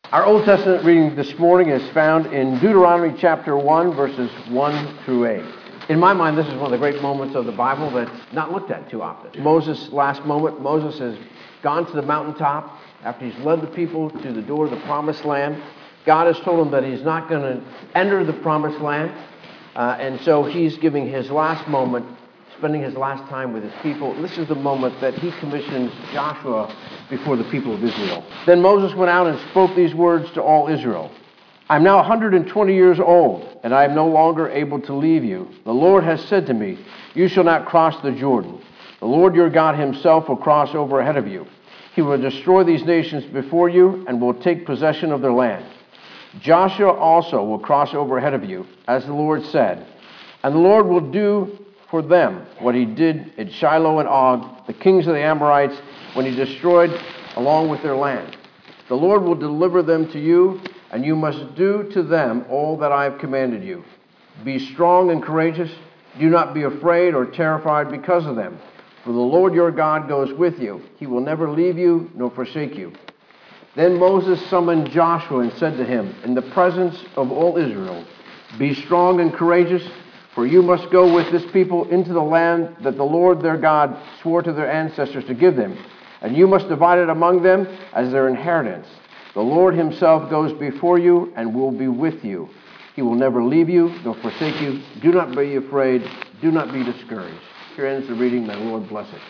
Our Old Testament reading this morning is found in Deuteronomy chapter 1, verses 1 through 8. In my mind, this is one of the great moments of the Bible that's not looked at too often. Moses' last moment. Moses has gone to the mountaintop after he's led the people to the door of the promised land. God has told him that he's not going to enter the promised land, and so he's giving his last moment, spending his last time with his people. This is the moment that he commissions Joshua before the people of Israel. Then Moses went out and spoke these words to all Israel. I'm now 120 years old, and I am no longer able to leave you. The Lord has said to me, you shall not cross the Jordan. The Lord your God himself will cross over ahead of you. He will destroy these nations before you and will take possession of their land. Joshua also will cross over ahead of you, as the Lord said, and the Lord will do for them what he did at Shiloh and Og, the kings of the Amorites, when he destroyed along with their land. The Lord will deliver them to you, and you must do to them all that I have commanded you. Be strong and courageous. Do not be afraid or terrified because of them, for the Lord your God goes with you. He will never leave you nor forsake you. Then Moses summoned Joshua and said to him, in the presence of all Israel, be strong and courageous, for you must go with this people into the land that the Lord their God swore to their ancestors to give them, and you must divide it among them as their inheritance. The Lord himself goes before you and will be with you. He will never leave you nor forsake you. Do not be afraid. Do not be discouraged. Here ends the reading. May the Lord bless it.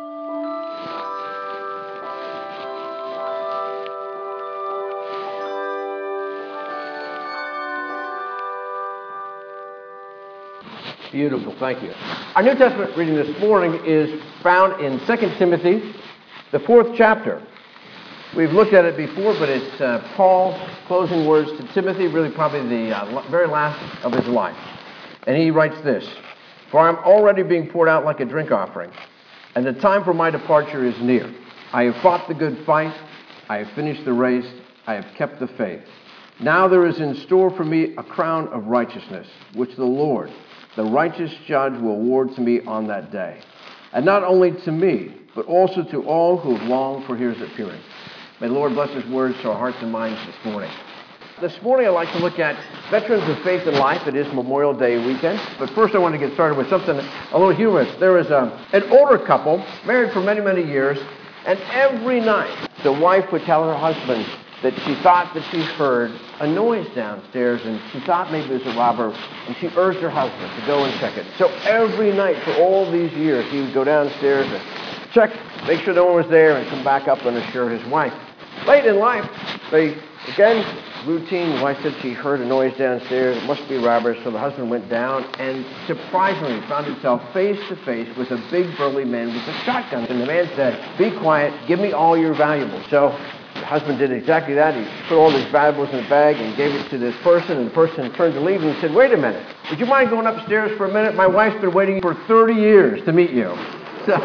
Beautiful, thank you. Our New Testament reading this morning is found in 2 Timothy, the 4th chapter. We've looked at it before, but it's Paul's closing words to Timothy, really probably the very last of his life. And he writes this, for I'm already being poured out like a drink offering, and the time for my departure is near. I have fought the good fight, I have finished the race, I have kept the faith. Now there is in store for me a crown of righteousness, which the Lord, the righteous judge, will award to me on that day. And not only to me, but also to all who have longed for his appearing. May the Lord bless his words to our hearts and minds this morning. This morning I'd like to look at Veterans of Faith and Life. It is Memorial Day weekend. But first I want to get started with something a little humorous. There is an older couple, married for many, many years, and every night the wife would tell her husband that she thought that she heard a noise downstairs, and she thought maybe it was a robber, and she urged her husband to go and check it. So every night for all these years, he would go downstairs and check, make sure no one was there, and come back up and assure his wife. Late in life, again, routine, the wife said she heard a noise downstairs, it must be robbers, so the husband went down, and surprisingly found himself face to face with a big burly man with a shotgun. And the man said, be quiet, give me all your valuables. So the husband did exactly that. He put all his valuables in a bag and gave it to this person, and the person turned to leave, and he said, wait a minute, would you mind going upstairs for a minute? My wife's been waiting for 30 years to meet you. So,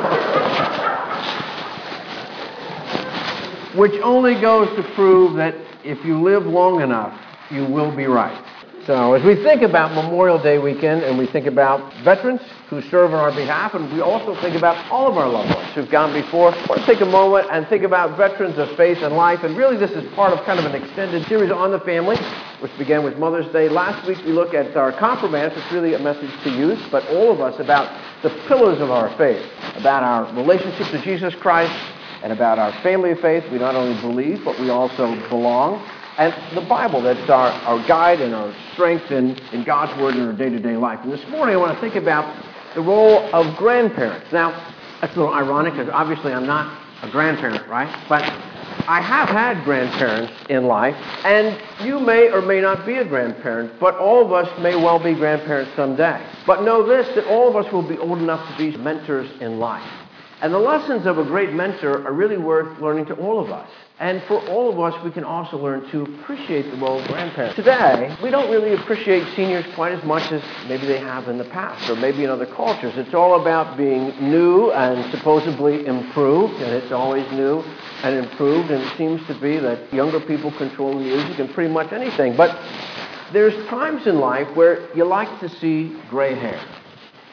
which only goes to prove that if you live long enough, you will be right. So as we think about Memorial Day weekend, and we think about veterans who serve on our behalf, and we also think about all of our loved ones who've gone before, I want to take a moment and think about Veterans of Faith and Life. And really this is part of kind of an extended series on the family, which began with Mother's Day. Last week we looked at our Confirmants. It's really a message to youth, but all of us, about the pillars of our faith, about our relationship to Jesus Christ, and about our family of faith. We not only believe, but we also belong. And the Bible, that's our guide and our strength in God's Word in our day-to-day life. And this morning I want to think about the role of grandparents. Now, that's a little ironic because obviously I'm not a grandparent, right? But I have had grandparents in life, and you may or may not be a grandparent, but all of us may well be grandparents someday. But know this, that all of us will be old enough to be mentors in life. And the lessons of a great mentor are really worth learning to all of us. And for all of us, we can also learn to appreciate the role of grandparents. Today, we don't really appreciate seniors quite as much as maybe they have in the past, or maybe in other cultures. It's all about being new and supposedly improved, and it's always new and improved, and it seems to be that younger people control the music and pretty much anything. But there's times in life where you like to see gray hair.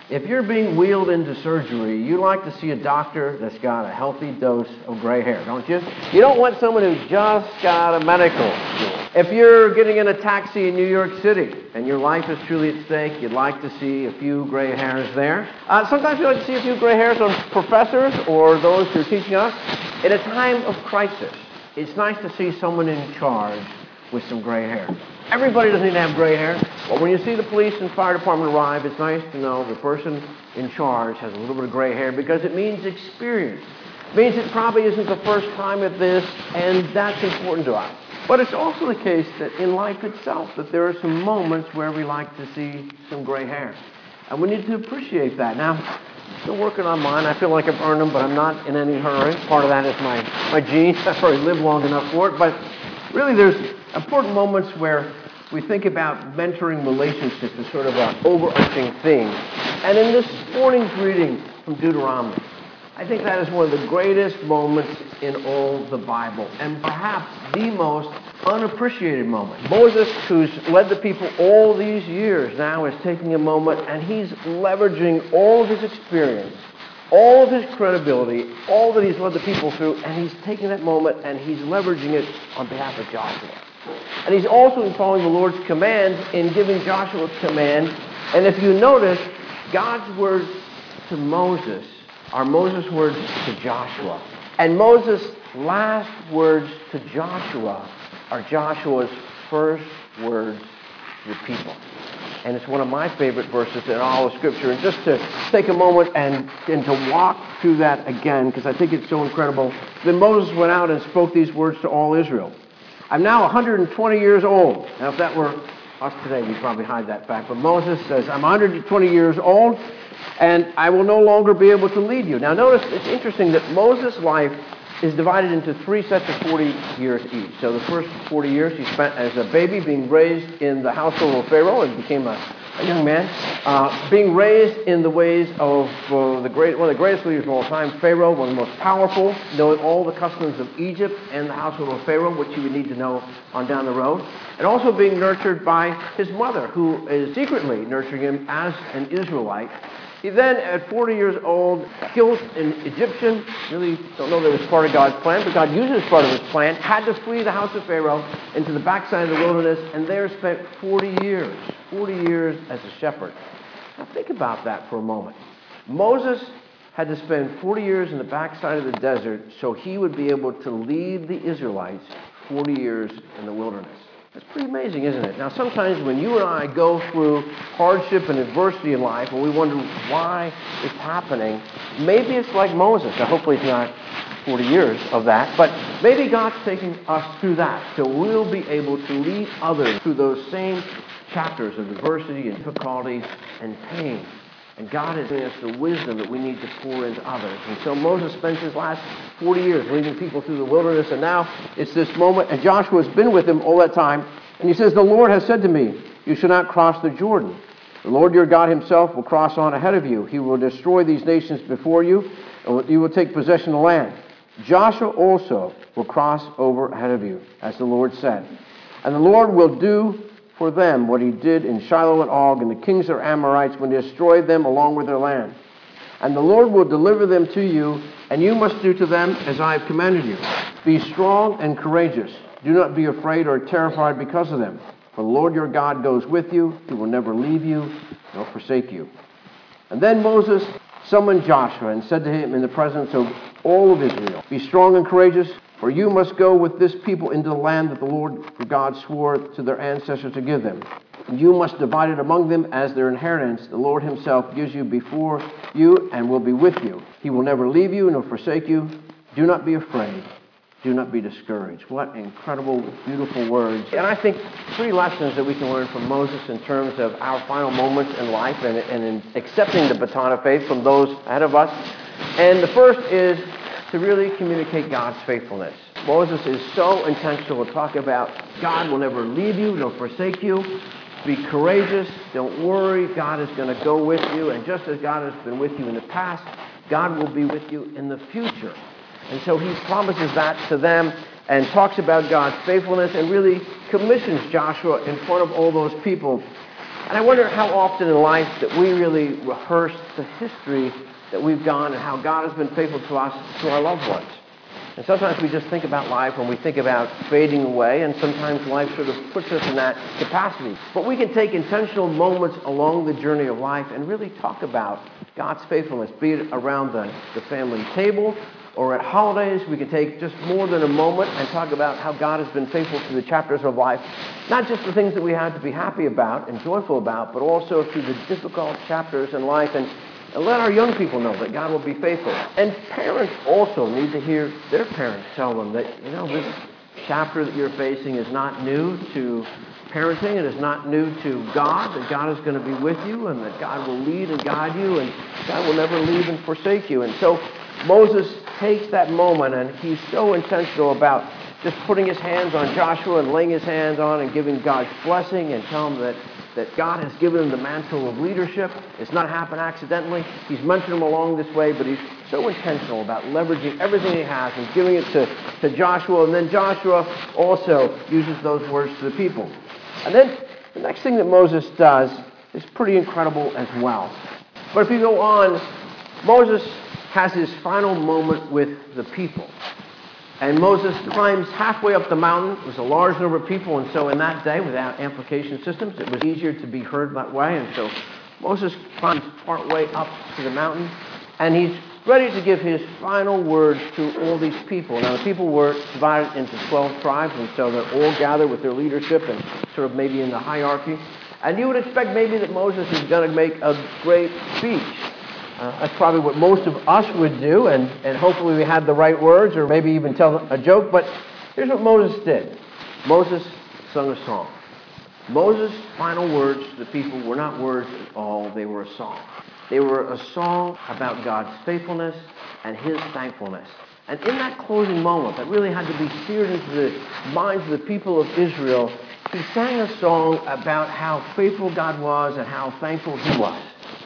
If you're being wheeled into surgery, you like to see a doctor that's got a healthy dose of gray hair, don't you? You don't want someone who just got a medical school. If you're getting in a taxi in New York City and your life is truly at stake, you'd like to see a few gray hairs there. Sometimes you like to see a few gray hairs on professors or those who are teaching us. In a time of crisis, it's nice to see someone in charge with some gray hair. Everybody doesn't need to have gray hair, but when you see the police and fire department arrive, it's nice to know the person in charge has a little bit of gray hair because it means experience. It means it probably isn't the first time at this, and that's important to us. But it's also the case that in life itself, that there are some moments where we like to see some gray hair. And we need to appreciate that. Now, I'm still working on mine. I feel like I've earned them, but I'm not in any hurry. Part of that is my genes. I've already lived long enough for it. But really, there's important moments where we think about mentoring relationships as sort of an overarching thing. And in this morning's reading from Deuteronomy, I think that is one of the greatest moments in all the Bible, and perhaps the most unappreciated moment. Moses, who's led the people all these years, now is taking a moment, and he's leveraging all of his experience, all of his credibility, all that he's led the people through, and he's taking that moment and he's leveraging it on behalf of Joshua. And he's also following the Lord's commands in giving Joshua a command. And if you notice, God's words to Moses are Moses' words to Joshua. And Moses' last words to Joshua are Joshua's first words to the people. And it's one of my favorite verses in all of Scripture. And just to take a moment and to walk through that again, because I think it's so incredible. Then Moses went out and spoke these words to all Israel. I'm now 120 years old. Now, if that were us today, we'd probably hide that fact. But Moses says, I'm 120 years old, and I will no longer be able to lead you. Now, notice it's interesting that Moses' life is divided into 3 sets of 40 years each. So the first 40 years he spent as a baby being raised in the household of Pharaoh and became a young man, being raised in the ways of one of the greatest leaders of all time, Pharaoh, one of the most powerful, knowing all the customs of Egypt and the household of Pharaoh, which you would need to know on down the road, and also being nurtured by his mother, who is secretly nurturing him as an Israelite. He then, at 40 years old, kills an Egyptian. Really don't know that it was part of God's plan, but God used it as part of his plan. Had to flee the house of Pharaoh into the backside of the wilderness, and there spent 40 years as a shepherd. Now think about that for a moment. Moses had to spend 40 years in the backside of the desert so he would be able to lead the Israelites 40 years in the wilderness. That's pretty amazing, isn't it? Now, sometimes when you and I go through hardship and adversity in life and we wonder why it's happening, maybe it's like Moses. Now, hopefully it's not 40 years of that, but maybe God's taking us through that so we'll be able to lead others through those same chapters of adversity and difficulty and pain. And God is giving us the wisdom that we need to pour into others. And so Moses spends his last 40 years leading people through the wilderness, and now it's this moment, and Joshua's been with him all that time, and he says, the Lord has said to me, you shall not cross the Jordan. The Lord your God himself will cross on ahead of you. He will destroy these nations before you, and you will take possession of the land. Joshua also will cross over ahead of you, as the Lord said. And the Lord will do for them what he did in Shiloh and Og and the kings of Amorites when he destroyed them along with their land. And the Lord will deliver them to you, and you must do to them as I have commanded you. Be strong and courageous. Do not be afraid or terrified because of them. For the Lord your God goes with you. He will never leave you nor forsake you. And then Moses summoned Joshua and said to him in the presence of all of Israel, be strong and courageous, for you must go with this people into the land that the Lord your God swore to their ancestors to give them. And you must divide it among them as their inheritance. The Lord himself gives you before you and will be with you. He will never leave you nor forsake you. Do not be afraid. Do not be discouraged. What incredible, beautiful words. And I think 3 lessons that we can learn from Moses in terms of our final moments in life and in accepting the baton of faith from those ahead of us. And the first is to really communicate God's faithfulness. Moses is so intentional to talk about God will never leave you nor forsake you. Be courageous. Don't worry. God is going to go with you. And just as God has been with you in the past, God will be with you in the future. And so he promises that to them and talks about God's faithfulness and really commissions Joshua in front of all those people And I wonder how often in life that we really rehearse the history that we've gone and how God has been faithful to us, to our loved ones. And sometimes we just think about life when we think about fading away, and sometimes life sort of puts us in that capacity. But we can take intentional moments along the journey of life and really talk about God's faithfulness, be it around the family table or at holidays. We can take just more than a moment and talk about how God has been faithful through the chapters of life, not just the things that we have to be happy about and joyful about, but also through the difficult chapters in life, and let our young people know that God will be faithful. And parents also need to hear their parents tell them that, this chapter that you're facing is not new to parenting. It is not new to God, that God is going to be with you and that God will lead and guide you and God will never leave and forsake you. And so Moses takes that moment and he's so intentional about just putting his hands on Joshua and laying his hands on and giving God's blessing and telling him that God has given him the mantle of leadership. It's not happened accidentally. He's mentioned him along this way, but he's so intentional about leveraging everything he has and giving it to Joshua. And then Joshua also uses those words to the people. And then the next thing that Moses does is pretty incredible as well. But if you go on, Moses has his final moment with the people. And Moses climbs halfway up the mountain. It was a large number of people, and so in that day, without amplification systems, it was easier to be heard that way. And so Moses climbs part way up to the mountain, and he's ready to give his final words to all these people. Now, the people were divided into 12 tribes, and so they're all gathered with their leadership and sort of maybe in the hierarchy. And you would expect maybe that Moses is going to make a great speech. That's probably what most of us would do, and hopefully we had the right words, or maybe even tell a joke. But here's what Moses did. Moses sung a song. Moses' final words to the people were not words at all. They were a song. They were a song about God's faithfulness and his thankfulness. And in that closing moment that really had to be seared into the minds of the people of Israel, he sang a song about how faithful God was and how thankful he was.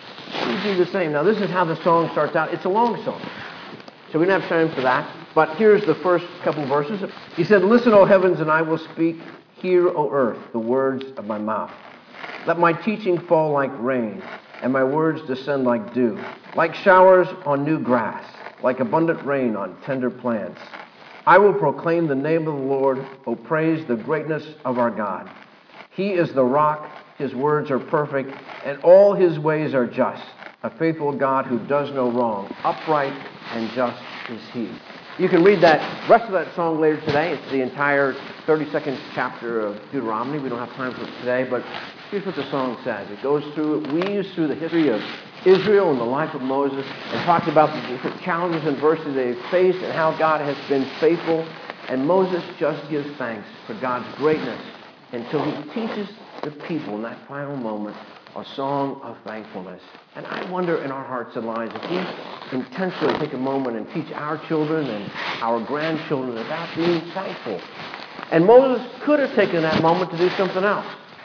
We do the same. Now, this is how the song starts out. It's a long song, so we don't have time for that. But here's the first couple verses. He said, "Listen, O heavens, and I will speak. Hear, O earth, the words of my mouth. Let my teaching fall like rain, and my words descend like dew, like showers on new grass, like abundant rain on tender plants. I will proclaim the name of the Lord. O praise the greatness of our God. He is the rock. His words are perfect, and all his ways are just. A faithful God who does no wrong. Upright and just is he." You can read that rest of that song later today. It's the entire 32nd chapter of Deuteronomy. We don't have time for it today, but here's what the song says. It goes through, it weaves through the history of Israel and the life of Moses, and talks about the different challenges and adversity they've faced and how God has been faithful. And Moses just gives thanks for God's greatness until he teaches the people in that final moment a song of thankfulness. And I wonder in our hearts and lives if we intentionally take a moment and teach our children and our grandchildren about being thankful. And Moses could have taken that moment to do something else.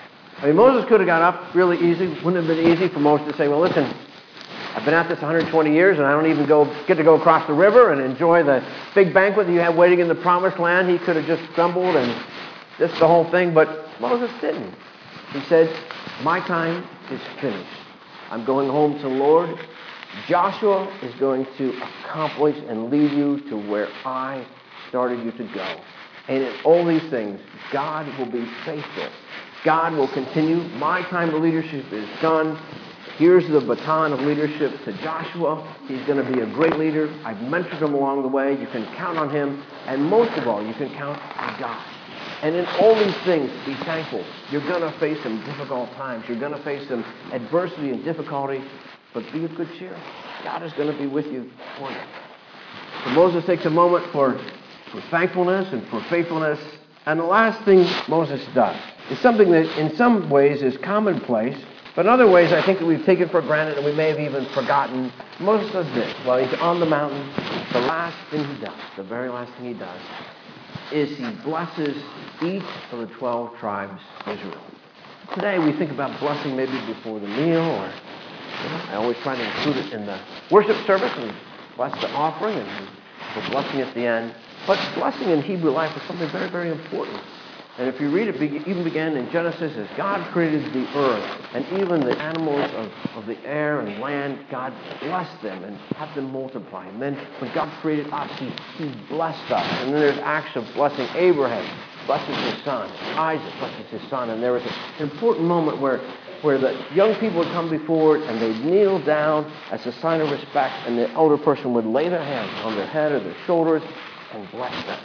I mean, Moses could have got up really easy. Wouldn't have been easy for Moses to say, well, listen, I've been at this 120 years and I don't even get to go across the river and enjoy the big banquet that you have waiting in the promised land. He could have just stumbled and just the whole thing, but Moses didn't. He said, my time is finished. I'm going home to the Lord. Joshua is going to accomplish and lead you to where I started you to go. And in all these things, God will be faithful. God will continue. My time of leadership is done. Here's the baton of leadership to Joshua. He's going to be a great leader. I've mentored him along the way. You can count on him. And most of all, you can count on God. And in all these things, be thankful. You're going to face some difficult times. You're going to face some adversity and difficulty. But be of good cheer. God is going to be with you for you. So Moses takes a moment for thankfulness and for faithfulness. And the last thing Moses does is something that in some ways is commonplace, but in other ways I think that we've taken for granted and we may have even forgotten. Moses does this. While he's on the mountain, the last thing he does, the very last thing he does, is he blesses each of the 12 tribes of Israel. Today we think about blessing maybe before the meal, or I always try to include it in the worship service and bless the offering and the blessing at the end. But blessing in Hebrew life is something very, very important. And if you read it, even began in Genesis, as God created the earth and even the animals of the air and land, God blessed them and had them multiply. And then when God created us, He blessed us. And then there's acts of blessing. Abraham blesses his son. Isaac blesses his son. And there was an important moment where the young people would come before and they'd kneel down as a sign of respect, and the elder person would lay their hands on their head or their shoulders and bless them.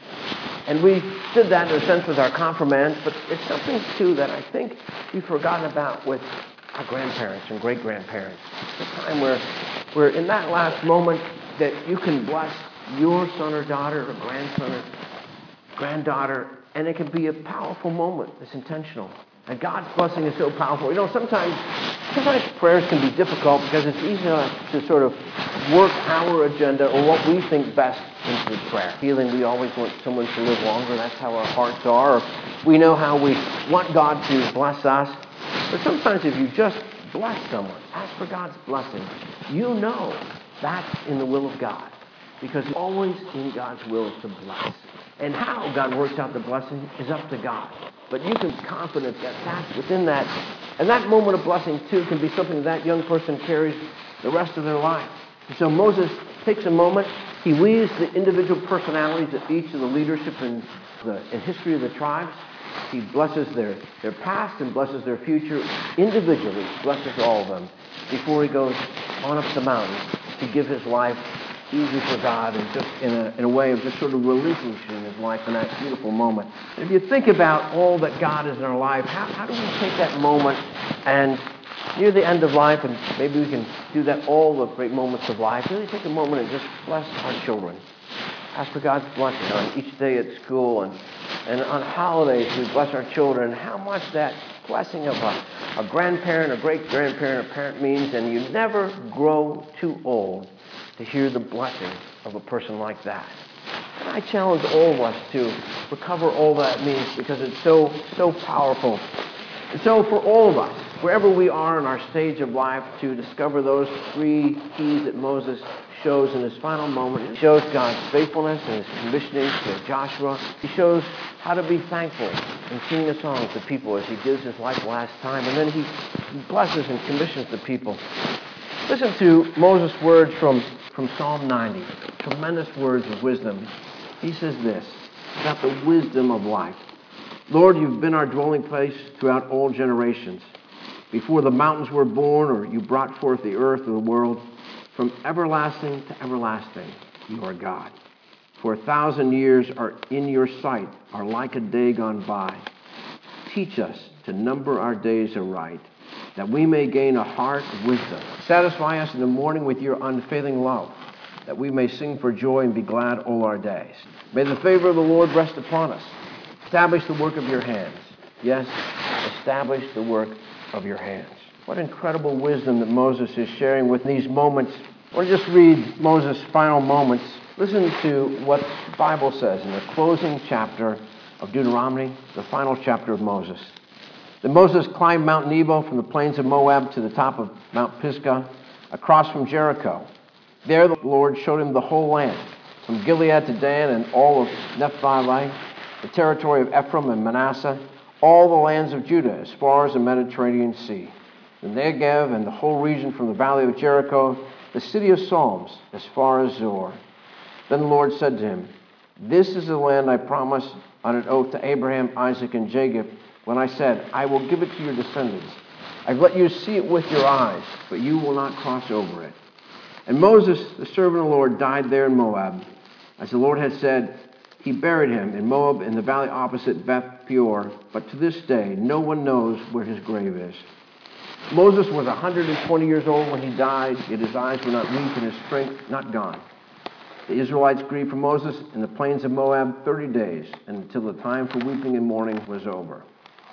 And we did that in a sense with our confirmands, but it's something, too, that I think we've forgotten about with our grandparents and great-grandparents. It's a time where in that last moment that you can bless your son or daughter or grandson or granddaughter, and it can be a powerful moment. It's intentional. And God's blessing is so powerful. You know, sometimes prayers can be difficult because it's easy to sort of work our agenda or what we think best into the prayer. Feeling we always want someone to live longer. That's how our hearts are. Or we know how we want God to bless us. But sometimes if you just bless someone, ask for God's blessing, you know that's in the will of God. Because it's always in God's will to bless. And how God works out the blessing is up to God. But you can be confident that that's within that. And that moment of blessing, too, can be something that young person carries the rest of their life. And so Moses takes a moment. He weaves the individual personalities of each of the leadership in history of the tribes. He blesses their past and blesses their future individually, blesses all of them, before he goes on up the mountain to give his life easy for God and just in a way of just sort of relinquishing his life in that beautiful moment. And if you think about all that God is in our life, how do we take that moment and near the end of life, and maybe we can do that all the great moments of life, really take a moment and just bless our children. Ask for God's blessing on each day at school and on holidays we bless our children. How much that blessing of a grandparent, a great-grandparent, a parent means, and you never grow too old to hear the blessing of a person like that. And I challenge all of us to recover all that means because it's so powerful. And so for all of us, wherever we are in our stage of life, to discover those three keys that Moses shows in his final moment. He shows God's faithfulness and his commissioning to Joshua. He shows how to be thankful and sing a song to people as he gives his life last time. And then he blesses and commissions the people. Listen to Moses' words from Psalm 90. Tremendous words of wisdom. He says this about the wisdom of life. Lord, you've been our dwelling place throughout all generations. Before the mountains were born, or you brought forth the earth or the world, from everlasting to everlasting, you are God. For 1,000 years are in your sight, are like a day gone by. Teach us to number our days aright, that we may gain a heart of wisdom. Satisfy us in the morning with your unfailing love, that we may sing for joy and be glad all our days. May the favor of the Lord rest upon us. Establish the work of your hands. Yes, establish the work of your hands. What incredible wisdom that Moses is sharing with these moments. I want to just read Moses' final moments. Listen to what the Bible says in the closing chapter of Deuteronomy, the final chapter of Moses. Then Moses climbed Mount Nebo from the plains of Moab to the top of Mount Pisgah, across from Jericho. There the Lord showed him the whole land, from Gilead to Dan and all of Naphtali, the territory of Ephraim and Manasseh, all the lands of Judah as far as the Mediterranean Sea, the Negev and the whole region from the valley of Jericho, the city of Psalms as far as Zoar. Then the Lord said to him, this is the land I promised on an oath to Abraham, Isaac, and Jacob, when I said, I will give it to your descendants. I've let you see it with your eyes, but you will not cross over it. And Moses, the servant of the Lord, died there in Moab. As the Lord had said, he buried him in Moab in the valley opposite Beth Peor, but to this day no one knows where his grave is. Moses was 120 years old when he died, yet his eyes were not weak and his strength not gone. The Israelites grieved for Moses in the plains of Moab 30 days, until the time for weeping and mourning was over.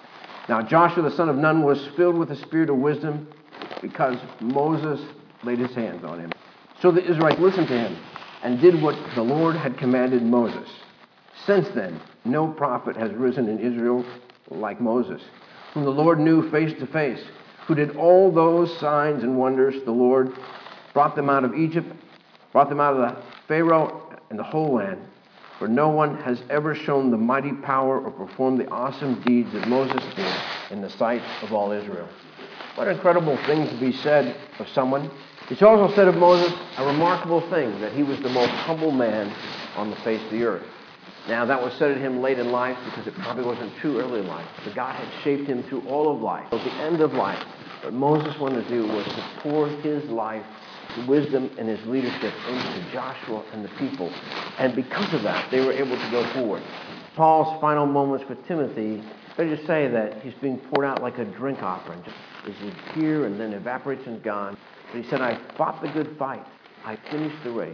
Now Joshua the son of Nun was filled with the spirit of wisdom because Moses laid his hands on him. So the Israelites listened to him and did what the Lord had commanded Moses. Since then, no prophet has risen in Israel like Moses, whom the Lord knew face to face, who did all those signs and wonders. The Lord brought them out of Egypt, brought them out of the Pharaoh and the whole land. for no one has ever shown the mighty power or performed the awesome deeds that Moses did in the sight of all Israel." What an incredible thing to be said of someone. It's also said of Moses, a remarkable thing, that he was the most humble man on the face of the earth. Now, that was said of him late in life because it probably wasn't true early in life. But God had shaped him through all of life. At the end of life, what Moses wanted to do was to pour his life, his wisdom, and his leadership into Joshua and the people. And because of that, they were able to go forward. Paul's final moments with Timothy, they just say that he's being poured out like a drink offering. Just is here and then evaporates and gone. But he said, "I fought the good fight. I finished the race.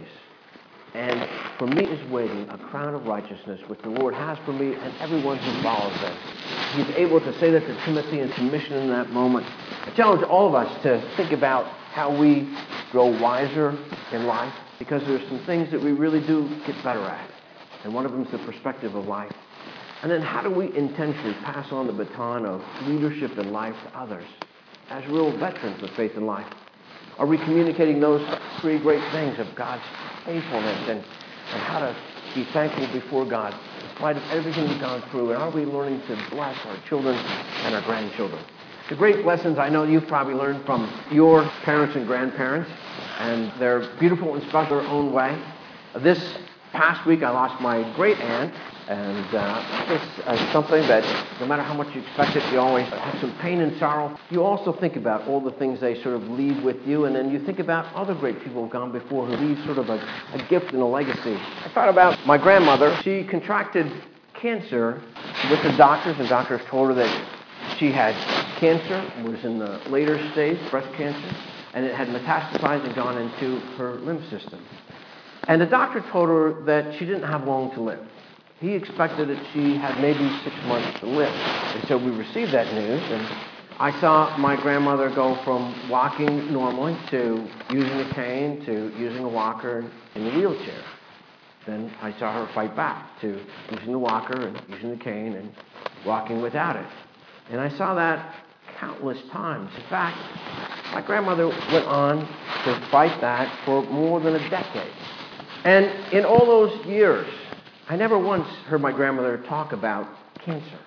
And for me is waiting a crown of righteousness, which the Lord has for me and everyone who follows him." He's able to say that to Timothy and commission in that moment. I challenge all of us to think about how we grow wiser in life, because there's some things that we really do get better at. And one of them is the perspective of life. And then how do we intentionally pass on the baton of leadership in life to others as real veterans of faith and life? Are we communicating those three great things of God's faithfulness and how to be thankful before God in spite of everything we've gone through? And are we learning to bless our children and our grandchildren? The great lessons I know you've probably learned from your parents and grandparents, and they're beautiful and special in their own way. This past week I lost my great aunt, and this is something that no matter how much you expect it, you always have some pain and sorrow. You also think about all the things they sort of leave with you, and then you think about other great people who've gone before who leave sort of a gift and a legacy. I thought about my grandmother. She contracted cancer with the doctors, and doctors told her that she had cancer, was in the later stage, breast cancer, and it had metastasized and gone into her lymph system. And the doctor told her that she didn't have long to live. He expected that she had maybe 6 months to live. And so we received that news, and I saw my grandmother go from walking normally to using a cane to using a walker in a wheelchair. Then I saw her fight back to using the walker and using the cane and walking without it. And I saw that countless times. In fact, my grandmother went on to fight that for more than a decade. And in all those years, I never once heard my grandmother talk about cancer.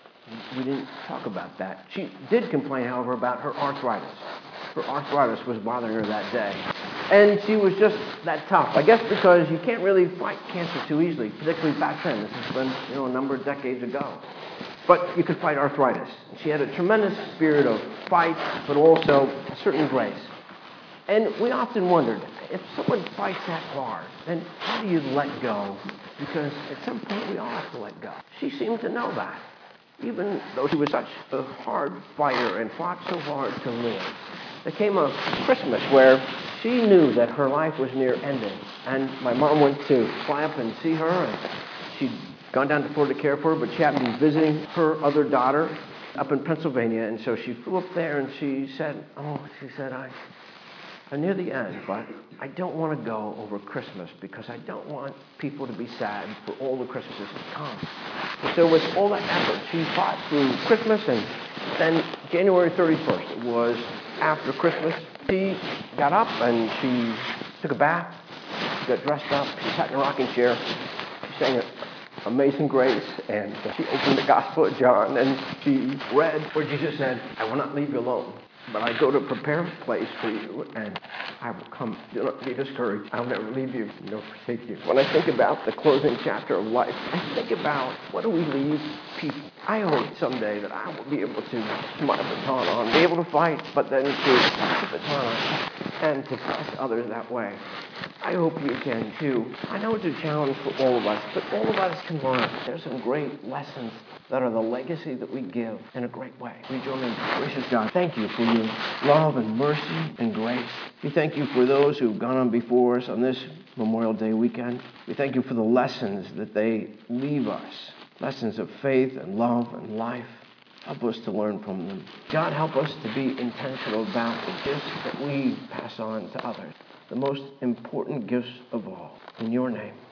We didn't talk about that. She did complain, however, about her arthritis. Her arthritis was bothering her that day. And she was just that tough. I guess because you can't really fight cancer too easily, particularly back then. This has been, a number of decades ago. But you could fight arthritis. She had a tremendous spirit of fight, but also a certain grace. And we often wondered, if someone fights that hard, then how do you let go? Because at some point we all have to let go. She seemed to know that, even though she was such a hard fighter and fought so hard to live. There came a Christmas where she knew that her life was near ending. And my mom went to fly up and see her, and she'd gone down to Florida to care for her, but she happened to be visiting her other daughter up in Pennsylvania. And so she flew up there, and she said, I'm near the end, but I don't want to go over Christmas because I don't want people to be sad for all the Christmases to come. And so with all that effort, she fought through Christmas, and then January 31st was after Christmas. She got up and she took a bath, she got dressed up, she sat in a rocking chair, she sang Amazing Grace, and she opened the Gospel of John, and she read where Jesus said, "I will not leave you alone, but I go to prepare a place for you, and I will come. Do not be discouraged. I'll never leave you nor forsake you." When I think about the closing chapter of life, I think about what do we leave people. I hope someday that I will be able to pass my baton on, be able to fight, but then to pass the baton on and to bless others that way. I hope you can too. I know it's a challenge for all of us, but all of us can learn. There's some great lessons that are the legacy that we give in a great way. We join in. Gracious God, thank you for your love and mercy and grace. We thank you for those who've gone on before us on this Memorial Day weekend. We thank you for the lessons that they leave us, lessons of faith and love and life. Help us to learn from them. God, help us to be intentional about the gifts that we pass on to others, the most important gifts of all. In your name.